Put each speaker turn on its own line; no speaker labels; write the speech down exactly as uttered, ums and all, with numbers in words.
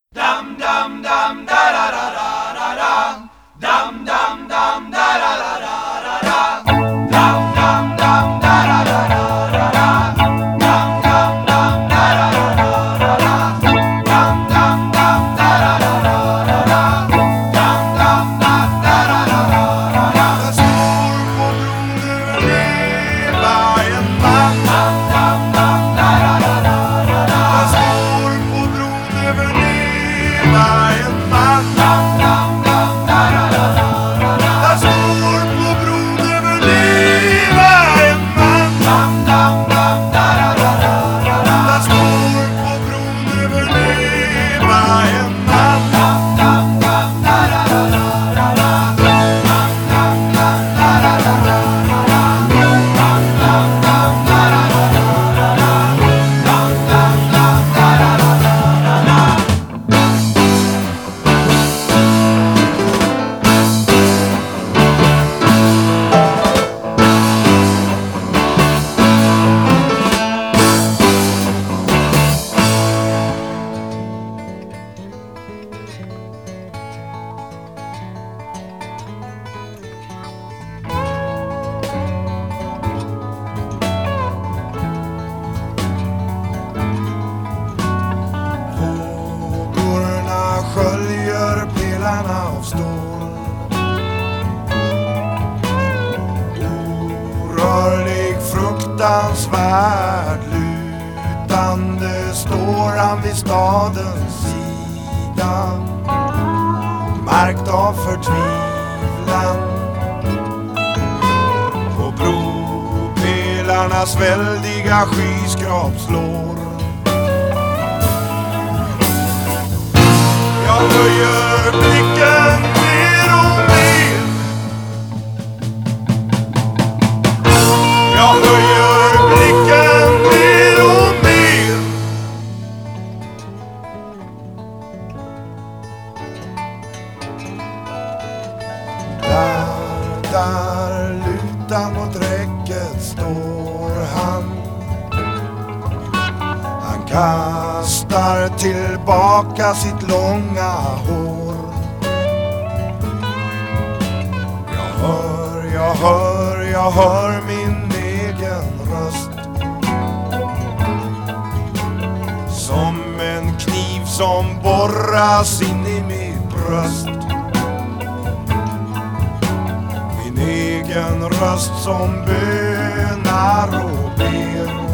Dum dum dum da da da da da da. Dum dum dum da da da da da da. Dum dum dum da da da da da da. Dum dum dum da da da da da. Dum dum dum da da da da da. Dum dum dum da da da da da.
Jag står på bron över Levajen man.
Dum dum dum da da da da da.
Jag står på bron över Levajen man.
Dum dum dum da da da da da.
Jag står på bron över Levajen man.
Dum dum dum da da da da da.
Jag står på bron över Levajen man.
Dum dum dum da da da da da. Dum dum dum da da da da da. Dum dum dum da da da da da. Dum dum dum da da da da da.
Vågorna sköljer pelarna av stål. Orörlig, fruktansvärd, lutande står han vid stadens sida, märkt av förtvivlan. På bropelarnas väldiga skyskrap slår. Jag höjer blicken mer och mer. Jag höjer blicken mer och mer. Där, där, lutad mot räcket står han. Han kastar tillbaka sitt långa hår. Jag hör, jag hör, jag hör min egen röst. Som en kniv som borras in i mitt bröst. Min egen röst som bönar och ber.